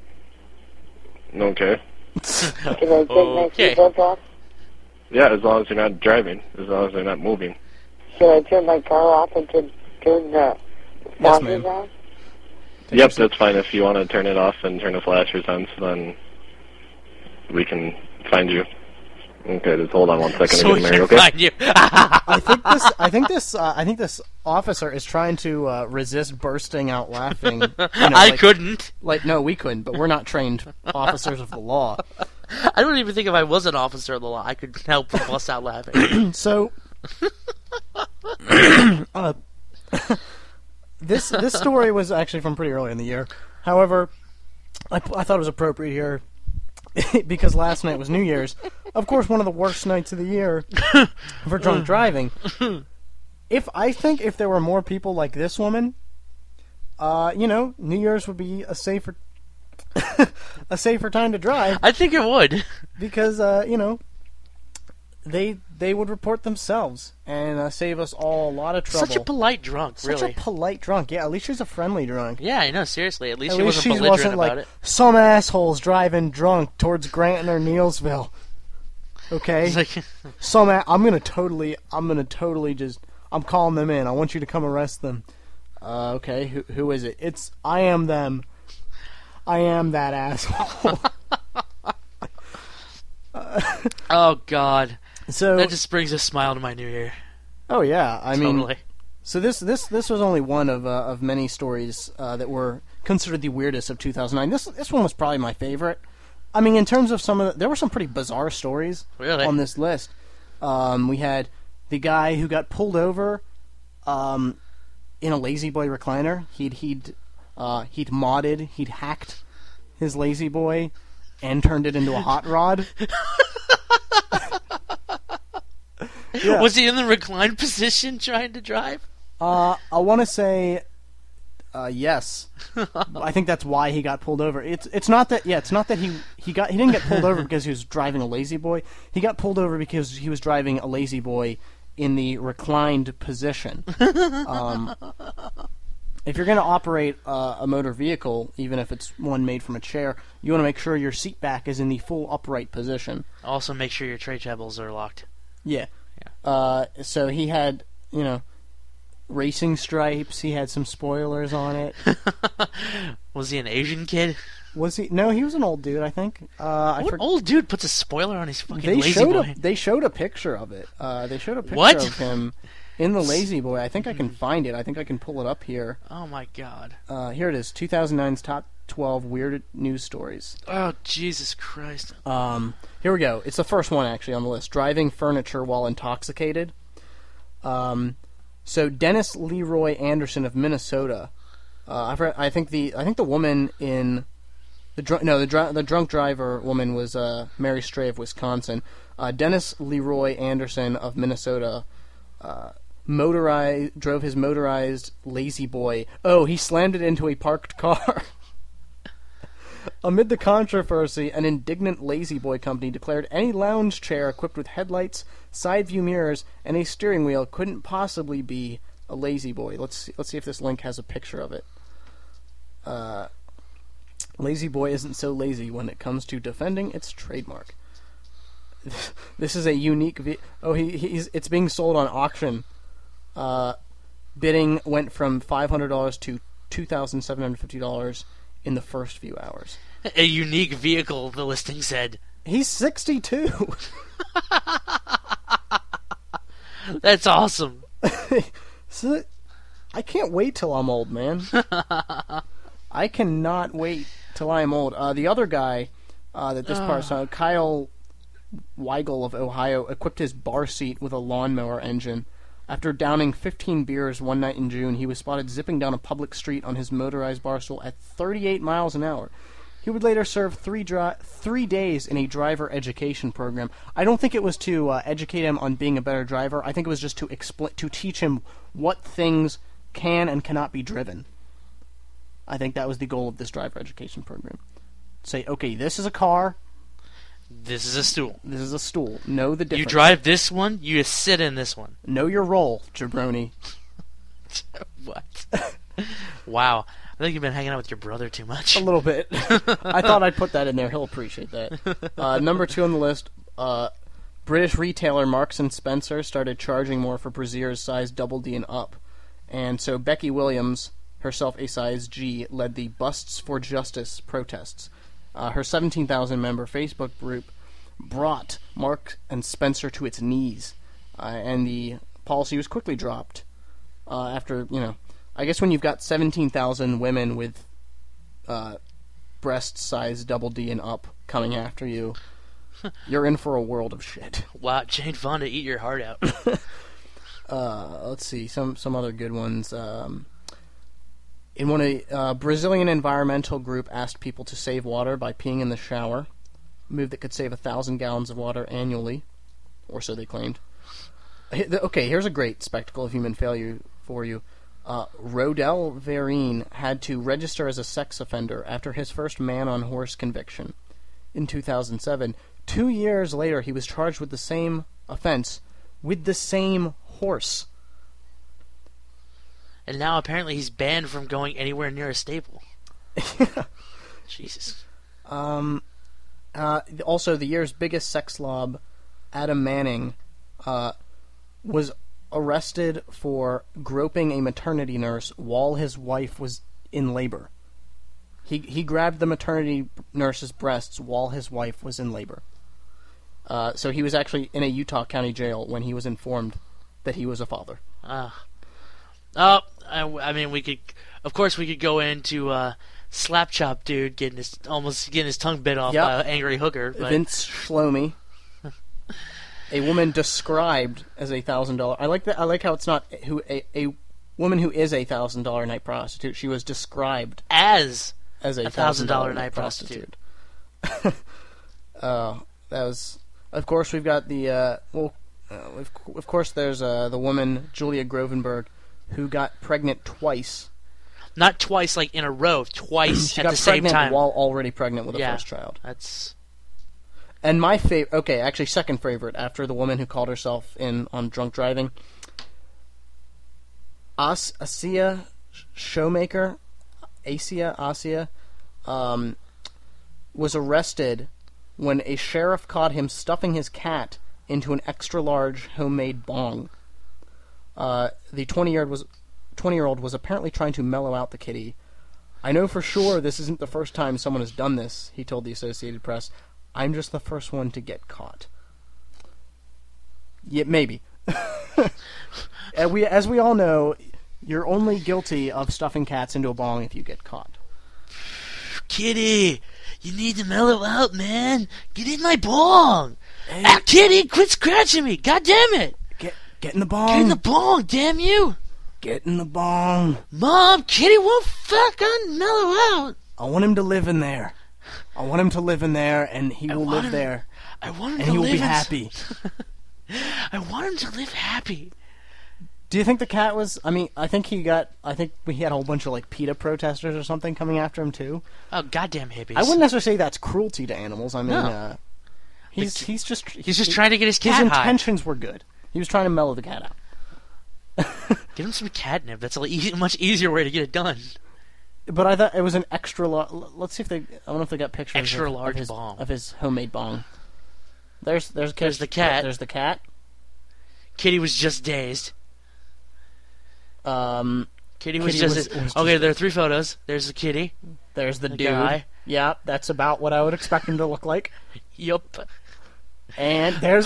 yeah. Okay. Can I take Okay. my seatbelt off? Yeah, as long as you're not driving, as long as they're not moving. Should I turn my car off and turn, turn the Yes, sponsors ma'am. on? Think Yep, so? that's fine. If you want to turn it off and turn the flashers on, then we can find you. Okay, just hold on one second. So to we get can married, okay? find you. I think this. I think this. Uh, I think this officer is trying to uh, resist bursting out laughing. You know, I like, couldn't. Like, no, we couldn't. But we're not trained officers of the law. I don't even think if I was an officer of the law, I could help but bust out laughing. So, uh, this this story was actually from pretty early in the year. However, I, I thought it was appropriate here because last night was New Year's. Of course, one of the worst nights of the year for drunk driving. If I think if there were more people like this woman, uh, you know, New Year's would be a safer a safer time to drive. I think it would. Because, uh, you know, they they would report themselves and uh, save us all a lot of trouble. Such a polite drunk, Such really. a polite drunk. Yeah, at least she's a friendly drunk. Yeah, I know, seriously. At least At she least wasn't she belligerent wasn't about like it. some assholes driving drunk towards Granton or Neelsville. Okay? It's like- some a- I'm gonna totally, I'm gonna totally just, I'm calling them in. I want you to come arrest them. Uh, okay, who who is it? It's, I am them. I am that asshole. Oh, God. So that just brings a smile to my new year. Oh yeah, I mean, Totally. so this this this was only one of uh, of many stories uh, that were considered the weirdest of two thousand nine. This this one was probably my favorite. I mean, in terms of some of the, there were some pretty bizarre stories Really? on this list. Um, we had the guy who got pulled over um, in a Lazy Boy recliner. He'd he'd uh, he'd modded, he'd hacked his Lazy Boy and turned it into a hot rod. Yeah. Was he in the reclined position trying to drive? Uh, I want to say, uh, yes. I think that's why he got pulled over. It's it's not that yeah, it's not that he he got he didn't get pulled over because he was driving a Lazy Boy. He got pulled over because he was driving a Lazy Boy in the reclined position. Um, if you're going to operate uh, a motor vehicle, even if it's one made from a chair, you want to make sure your seat back is in the full upright position. Also, make sure your tray tables are locked. Yeah. Uh, so he had, you know, racing stripes. He had some spoilers on it. Was he an Asian kid? Was he? No, he was an old dude, I think. Uh, I What for- old dude puts a spoiler on his fucking they Lazy showed Boy? a they showed a picture of it. Uh, they showed a picture What? of him in the Lazy Boy. I think I can find it. I think I can pull it up here. Oh my God. Uh, here it is. two thousand nine's top twelve weird news stories. Oh Jesus Christ. Um, here we go. It's the first one actually on the list. Driving furniture while intoxicated. Um, so Dennis Leroy Anderson of Minnesota. Uh, I've read, I think the I think the woman in the dr- no the dr- the drunk driver woman was uh, Mary Stray of Wisconsin. Uh, Dennis Leroy Anderson of Minnesota. Uh, motorized drove his motorized Lazy Boy. Oh, he slammed it into a parked car. Amid the controversy, an indignant Lazy Boy company declared any lounge chair equipped with headlights, side view mirrors, and a steering wheel couldn't possibly be a Lazy Boy. Let's see, let's see if this link has a picture of it. Uh, Lazy Boy isn't so lazy when it comes to defending its trademark. This is a unique. Vi- oh, he he's it's being sold on auction. Uh, bidding went from five hundred dollars to two thousand seven hundred fifty dollars in the first few hours. A unique vehicle, the listing said. He's sixty-two. That's awesome. So, I can't wait till I'm old, man. I cannot wait till I'm old. Uh, the other guy uh, that this part, uh, Kyle Weigel of Ohio, equipped his bar seat with a lawnmower engine. After downing fifteen beers one night in June, he was spotted zipping down a public street on his motorized bar stool at thirty-eight miles an hour. He would later serve three dri- three days in a driver education program. I don't think it was to uh, educate him on being a better driver. I think it was just to expl- to teach him what things can and cannot be driven. I think that was the goal of this driver education program. Say, okay, this is a car. This is a stool. This is a stool. Know the difference. You drive this one, you just sit in this one. Know your role, jabroni. What? Wow. I think you've been hanging out with your brother too much. A little bit. I thought I'd put that in there. He'll appreciate that. Uh, number two on the list, uh, British retailer Marks and Spencer started charging more for brassieres size double D and up. And so Becky Williams, herself a size G, led the Busts for Justice protests. Uh, her seventeen thousand member Facebook group brought Mark and Spencer to its knees, uh, and the policy was quickly dropped. Uh, after, you know, I guess when you've got seventeen thousand women with uh, breast size double D and up coming after you, you're in for a world of shit. Wow, Jane Fonda, eat your heart out. uh, let's see, some some other good ones. Um, in one, a uh, Brazilian environmental group asked people to save water by peeing in the shower, a move that could save a thousand gallons of water annually, or so they claimed. Okay, here's a great spectacle of human failure for you. Uh, Rodel Vereen had to register as a sex offender after his first man-on-horse conviction in two thousand seven. Two years later, he was charged with the same offense with the same horse. And now apparently he's banned from going anywhere near a stable. Jesus. Um. Uh. Also, the year's biggest sex slob, Adam Manning, uh, was arrested for groping a maternity nurse while his wife was in labor. He he grabbed the maternity nurse's breasts while his wife was in labor. Uh, so he was actually in a Utah County jail when he was informed that he was a father. Ah. Uh, oh, I, I mean, we could, of course, we could go into uh, Slap Chop dude getting his almost getting his tongue bit off Yep. by an angry hooker. But... Vince Shlomi. A woman described as a thousand dollar. I like that. I like how it's not who a, a woman who is a thousand dollar night prostitute. She was described as as a thousand dollar night night prostitute. prostitute. uh, that was. Of course, we've got the. Uh, well, uh, of, of course, there's uh, the woman Julia Grovenberg, who got pregnant twice. Not twice, like in a row. Twice she at got the same pregnant time. while already pregnant with a yeah, first child. That's. And my favorite, okay, actually second favorite after the woman who called herself in on drunk driving, As Asia Showmaker, Asia Asia, um, was arrested when a sheriff caught him stuffing his cat into an extra large homemade bong. Uh, the twenty-year-old was twenty-year-old was apparently trying to mellow out the kitty. I know for sure this isn't the first time someone has done this, he told the Associated Press. I'm just the first one to get caught. Yeah, maybe. And we, as we all know, you're only guilty of stuffing cats into a bong if you get caught. Kitty, you need to mellow out, man. Get in my bong. Hey. Ah, Kitty, quit scratching me. God damn it. Get, get in the bong. Get in the bong, damn you. Get in the bong. Mom, Kitty won't fucking mellow out. I want him to live in there. I want him to live in there, and he I will live him, there. I want him and to he will live be in... happy. I want him to live happy. Do you think the cat was? I mean, I think he got. I think we had a whole bunch of like PETA protesters or something coming after him too. Oh, goddamn hippies! I wouldn't necessarily say that's cruelty to animals. I mean, no. uh, he's the, he's just he's just he, trying to get his cat His high. intentions were good. He was trying to mellow the cat out. Give him some catnip. That's a easy, much easier way to get it done. But I thought it was an extra large. Let's see if they. I don't know if they got pictures. Extra of, large of his, bong of his homemade bong. There's there's there's the cat. There's the cat. Kitty was just dazed. Um, Kitty was kitty just. was, was okay, just there are three photos. There's the kitty. There's the, the dude. Guy. Yeah, that's about what I would expect him to look like. Yup. And there's.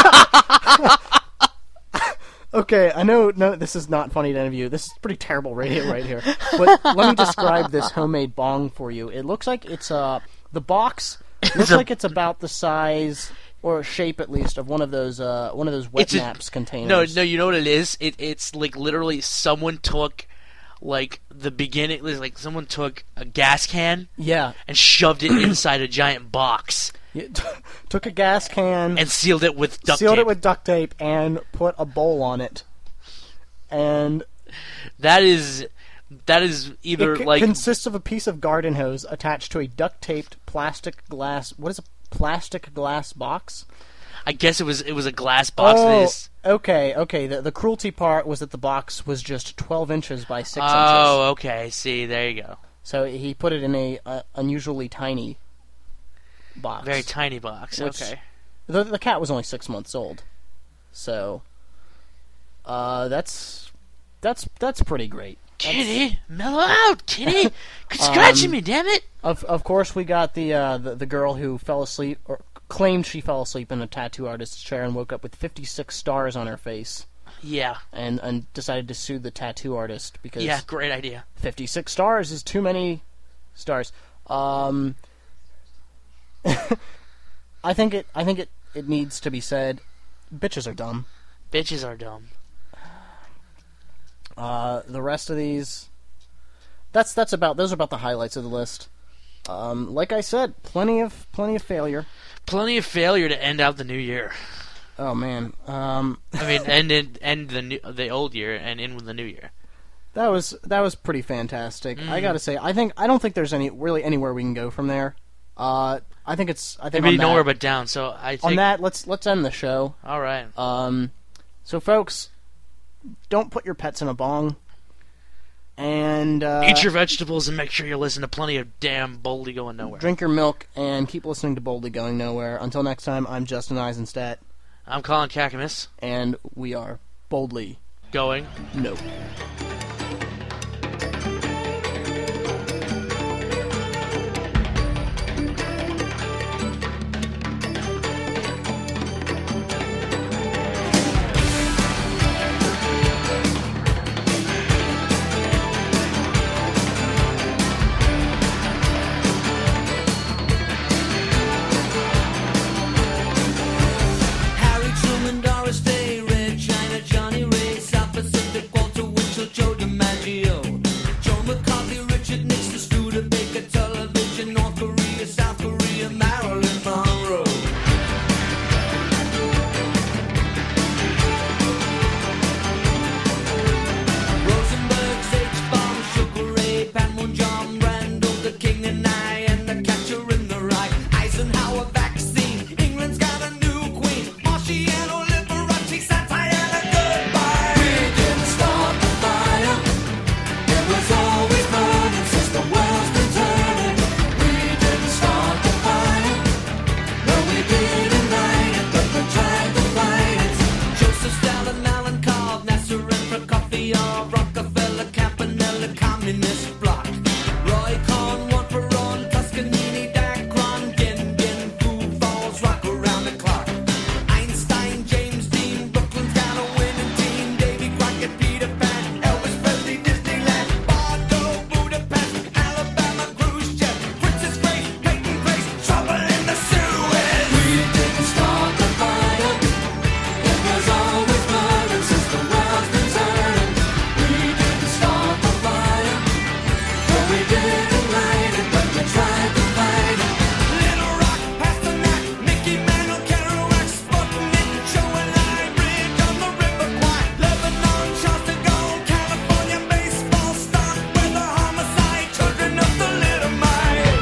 Okay, I know no, this is not funny to any of you. This is pretty terrible radio right here. But let me describe this homemade bong for you. It looks like it's uh the box looks a, like it's about the size or shape at least of one of those uh one of those wet naps a, containers. No, no, you know what it is? It it's like literally someone took like the beginning like someone took a gas can yeah and shoved it inside a giant box. You t- took a gas can and sealed it with duct sealed tape. it with duct tape and put a bowl on it. And that is that is either it c- like consists of a piece of garden hose attached to a duct taped plastic glass. What is a plastic glass box? I guess it was it was a glass box. Oh, that is... okay, okay. The the cruelty part was that the box was just twelve inches by six oh, inches. Oh, okay. See, there you go. So he put it in a uh, unusually tiny box. Very tiny box. Which, okay. The the cat was only six months old, so uh, that's that's that's pretty great. Kitty, mellow out, Kitty. Quit scratching Um, me, damn it. Of of course, we got the, uh, the the girl who fell asleep or claimed she fell asleep in a tattoo artist's chair and woke up with fifty-six stars on her face. Yeah. And and decided to sue the tattoo artist because Yeah, great idea. fifty-six stars is too many stars. Um, I think it. I think it. It needs to be said. Bitches are dumb. Bitches are dumb. Uh, the rest of these. That's that's about. Those are about the highlights of the list. Um, like I said, plenty of plenty of failure. Plenty of failure to end out the new year. Oh man. Um, I mean, end in, end the new, the old year and in with the new year. That was that was pretty fantastic. Mm. I gotta say, I think I don't think there's any really anywhere we can go from there. Uh, I think it's I think Maybe on that- nowhere but down. So I think on that let's let's end the show. All right. Um, so folks, don't put your pets in a bong. And uh, eat your vegetables and make sure you listen to plenty of damn Boldly Going Nowhere. drink your milk and keep listening to Boldly Going Nowhere. Until next time, I'm Justin Eisenstadt. I'm Colin Kakamas. And we are Boldly Going No. Harry Truman, Doris Day, Red China, Johnny Ray, South Pacific, Walter Winchell, Joe DiMaggio, Joe McCarthy, Richard Nixon, Studebaker, television, North Korea, South Korea, Marilyn Monroe. Rosenberg, H-Bomb, Sugar Ray, Panmure, John Randall, the King and I, and the Catcher in the Rye, Eisenhower vaccine, England's got a new queen, Marciano, Liberace, Santana, goodbye. We didn't start the fire, it was always burning since the world's been turning. We didn't start the fire, no we didn't light it, but we tried to fight it. Joseph Stalin, Alan Cobb, Nasser and Prokofiev, Rockefeller, Campanella, Communist Bloc, Roy Cohn, one for on, Toscanini, Dacron, Gin, Gin, Food Falls, rock around the clock. Einstein, James Dean, Brooklyn's got a winning team, Davy Crockett, Peter Pan, Elvis Presley, Disneyland, Bordeaux, Budapest, Alabama, Khrushchev, Princess Grace, Peyton Grace, trouble in the Suez. We didn't start the fire, it was always burning since the world's been turning. We didn't start the fire, no we didn't light it, but we tried to fight it. Little Rock, Pasternak, Mickey Mantle, Kerouac, Sputnik, Joe and I, Bridge on the River Kwai, Lebanon, Charles de Gaulle, California, baseball, stock, weather, homicide, children of the Little Mile.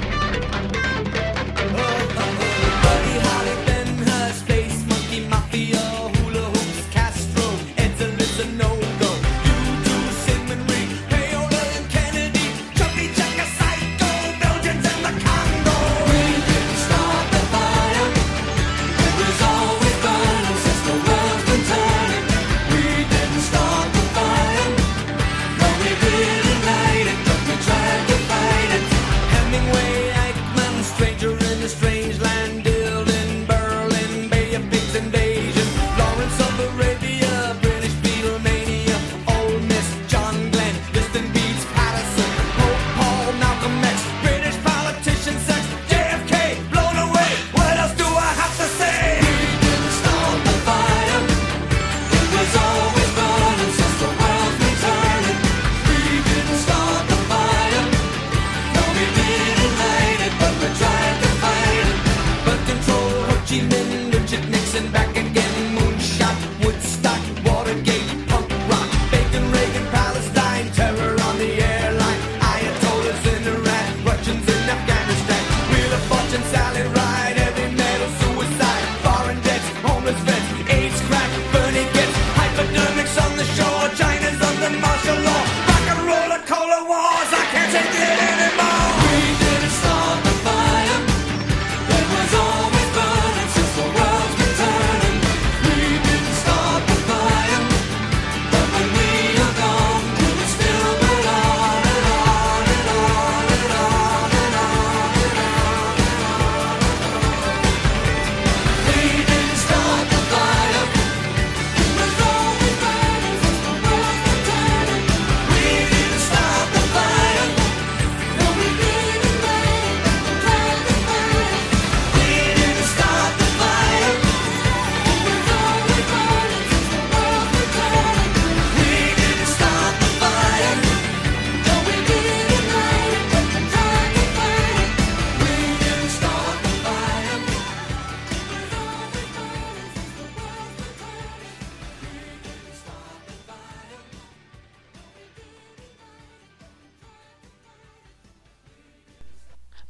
Buddy Holly, Ben Hur, Space Monkey, Mafia, Hula Hoops, Castro, Edsel is a no-go. You do Simon Reed, Payola and Kennedy, Chubby Checker, Psycho, Belgians and the Congo. We didn't start the fire, it was always burning since the world's been turning. We didn't start the fire, no we didn't light it, but we tried to fight it. Hemingway, Eichmann, Stranger in a Strange Land, Dylan, Berlin, Bay of Pigs invasion, Lawrence of Arabia, British Beatlemania, Ole Miss, John Glenn, Liston Beats, Patterson, Pope Paul, Malcolm X, British politician, sex, J F K, blown away. What else do I have to say? We didn't start the fire, it was always burning since the world's been turning. We didn't start the fire, no we didn't light it, but we tried to fight it. But control, Ho Chi Minh, Richard Nixon, back again, moonshot, Woodstock, Watergate, punk rock, Bacon, Reagan, Palestine, terror on the airline, Ayatollahs in Iran, Russians in Afghanistan, Wheel of Fortune, Sally Ride, heavy metal, suicide, foreign debts, homeless vets, AIDS, crack, Bernie gets, hypodermics on the shore, China's under martial law, rock and roller, cola wars, I can't take it anymore. We didn't start the fire, it was always burning since the world's been turning. We didn't start the fire, but when we are gone, will it still burn?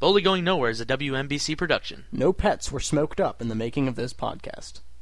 Slowly Going Nowhere is a W M B C production. No pets were smoked up in the making of this podcast.